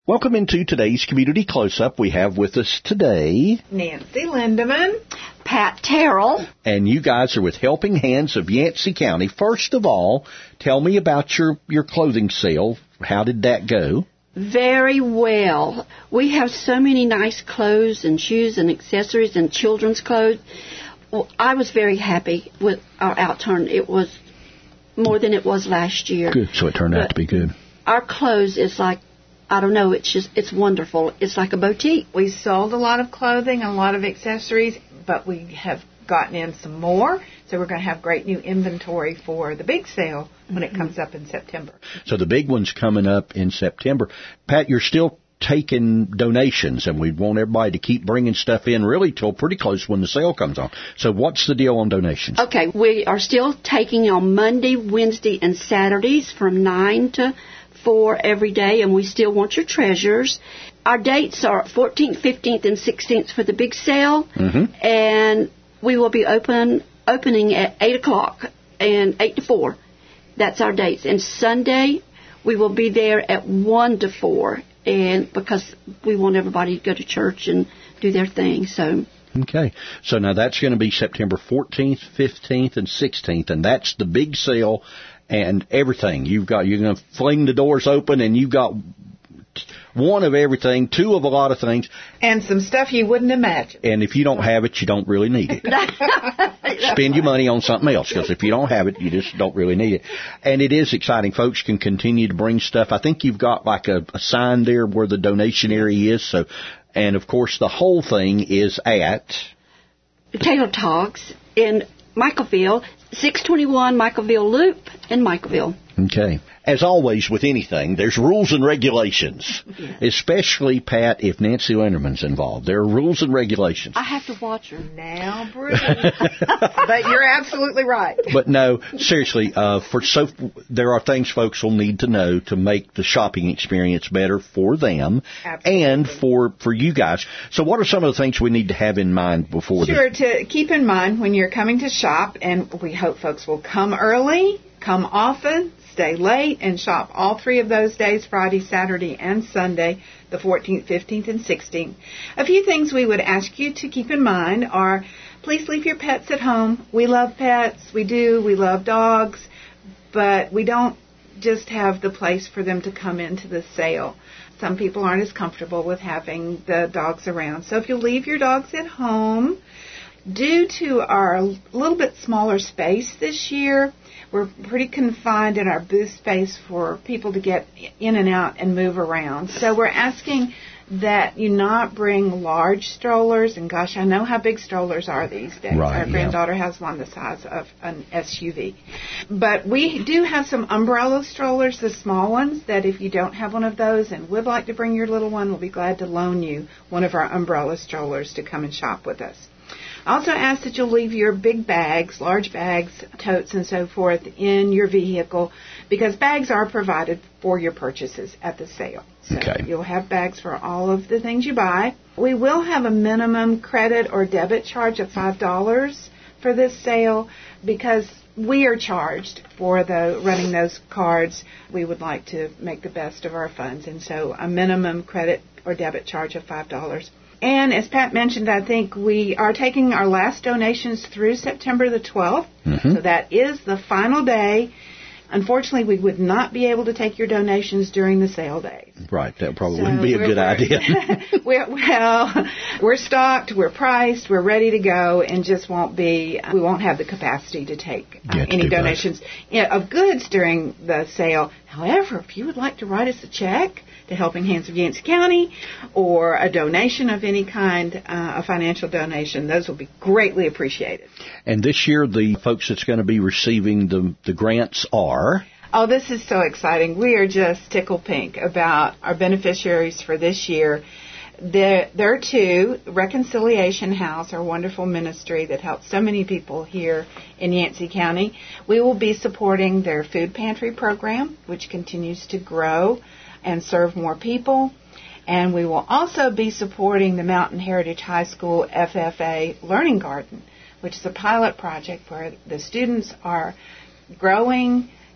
Welcome into today's Community Close-Up. We have with us today Nancy Lindeman, Pat Terrell, and you guys are with Helping Hands of Yancey County. First of all, tell me about your clothing sale. How did that go? Very well. We have so many nice clothes and shoes and accessories and children's clothes. Well, I was very happy with our outturn. It was more than it was last year. Good, so it turned out to be good. Our clothes is like, I don't know, it's wonderful. It's like a boutique. We sold a lot of clothing and a lot of accessories, but we have gotten in some more, so we're going to have great new inventory for the big sale when it comes up in September. So the big one's coming up in September. Pat, you're still taking donations, and we want everybody to keep bringing stuff in really till pretty close when the sale comes on. So what's the deal on donations? Okay, we are still taking on Monday, Wednesday, and Saturdays from 9 to 4 every day, and we still want your treasures. Our dates are 14th, 15th, and 16th for the big sale, and we will be opening at 8 o'clock and 8 to 4. That's our dates. And Sunday, we will be there at 1 to 4, and because we want everybody to go to church and do their thing. So. Okay. So now that's going to be September 14th, 15th, and 16th, and that's the big sale and everything. You're going to fling the doors open, and you've got one of everything, two of a lot of things. And some stuff you wouldn't imagine. And if you don't have it, you don't really need it. Spend your money on something else, because if you don't have it, you just don't really need it. And it is exciting. Folks can continue to bring stuff. I think you've got like a sign there where the donation area is. So, and, of course, the whole thing is at Taylor Talks in Michaelville, 621 Michaelville Loop in Michaelville. Okay. As always with anything, there's rules and regulations, especially, Pat, if Nancy Linderman's involved. There are rules and regulations. I have to watch her. Now, Bruce. But you're absolutely right. But no, seriously, there are things folks will need to know to make the shopping experience better for them and for you guys. So what are some of the things we need to have in mind before to keep in mind when you're coming to shop, and we hope folks will come early, come often, stay late, and shop all 3 of those days, Friday, Saturday, and Sunday, the 14th, 15th, and 16th. A few things we would ask you to keep in mind are, please leave your pets at home. We love pets. We do. We love dogs. But we don't just have the place for them to come into the sale. Some people aren't as comfortable with having the dogs around. So if you leave your dogs at home, due to our little bit smaller space this year, we're pretty confined in our booth space for people to get in and out and move around. So we're asking that you not bring large strollers. And gosh, I know how big strollers are these days. Right, our granddaughter has one the size of an SUV. But we do have some umbrella strollers, the small ones, that if you don't have one of those and would like to bring your little one, we'll be glad to loan you one of our umbrella strollers to come and shop with us. I also ask that you'll leave your big bags, large bags, totes, and so forth in your vehicle, because bags are provided for your purchases at the sale. So you'll have bags for all of the things you buy. We will have a minimum credit or debit charge of $5 for this sale, because we are charged for running those cards. We would like to make the best of our funds, and so a minimum credit or debit charge of $5. And as Pat mentioned, I think we are taking our last donations through September the 12th. So that is the final day. Unfortunately, we would not be able to take your donations during the sale days. Right. That probably wouldn't be a good idea. We're stocked, we're priced, we're ready to go, and we won't have the capacity to take any donations of goods during the sale. However, if you would like to write us a check to Helping Hands of Yancey County, or a donation of any kind, a financial donation, those will be greatly appreciated. And this year, the folks that's going to be receiving the grants are? Oh, this is so exciting. We are just tickled pink about our beneficiaries for this year. There are 2, Reconciliation House, our wonderful ministry that helps so many people here in Yancey County. We will be supporting their food pantry program, which continues to grow and serve more people. And we will also be supporting the Mountain Heritage High School FFA Learning Garden, which is a pilot project where the students are growing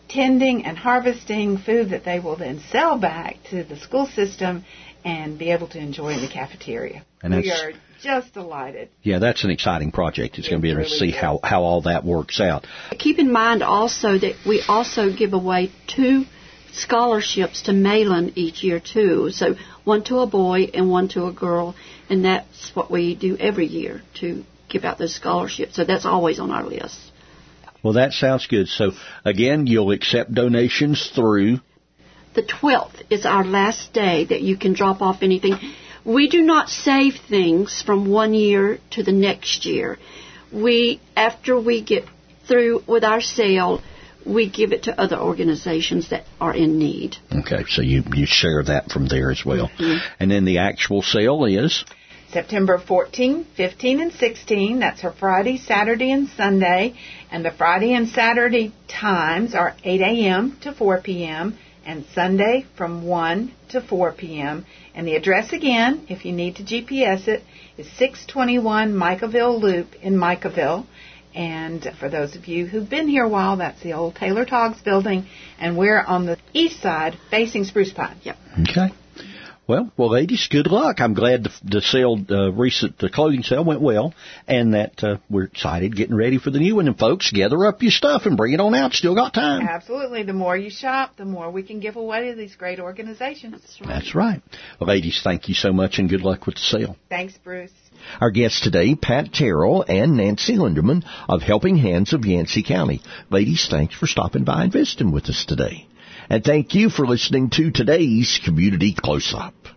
tending and harvesting food that they will then sell back to the school system and be able to enjoy in the cafeteria. And we are just delighted. Yeah, that's an exciting project. It's going to be interesting to see how all that works out. Keep in mind also that we also give away 2 scholarships to Malin each year, too. So one to a boy and one to a girl, and that's what we do every year to give out those scholarships. So that's always on our list. Well, that sounds good. So, again, you'll accept donations through... The 12th is our last day that you can drop off anything. We do not save things from one year to the next year. After we get through with our sale, we give it to other organizations that are in need. Okay, so you share that from there as well. Mm-hmm. And then the actual sale is? September 14, 15, and 16. That's for Friday, Saturday, and Sunday. And the Friday and Saturday times are 8 a.m. to 4 p.m., and Sunday from 1 to 4 p.m. And the address again, if you need to GPS it, is 621 Micaville Loop in Micaville. And for those of you who've been here a while, that's the old Taylor Toggs building. And we're on the east side facing Spruce Pine. Yep. Okay. Well, ladies, good luck. I'm glad the sale, recent clothing sale went well, and that we're excited, getting ready for the new one. And folks, gather up your stuff and bring it on out. Still got time. Absolutely. The more you shop, the more we can give away to these great organizations. That's right. Well, ladies, thank you so much, and good luck with the sale. Thanks, Bruce. Our guests today, Pat Terrell and Nancy Linderman of Helping Hands of Yancey County. Ladies, thanks for stopping by and visiting with us today. And thank you for listening to today's Community Close-Up.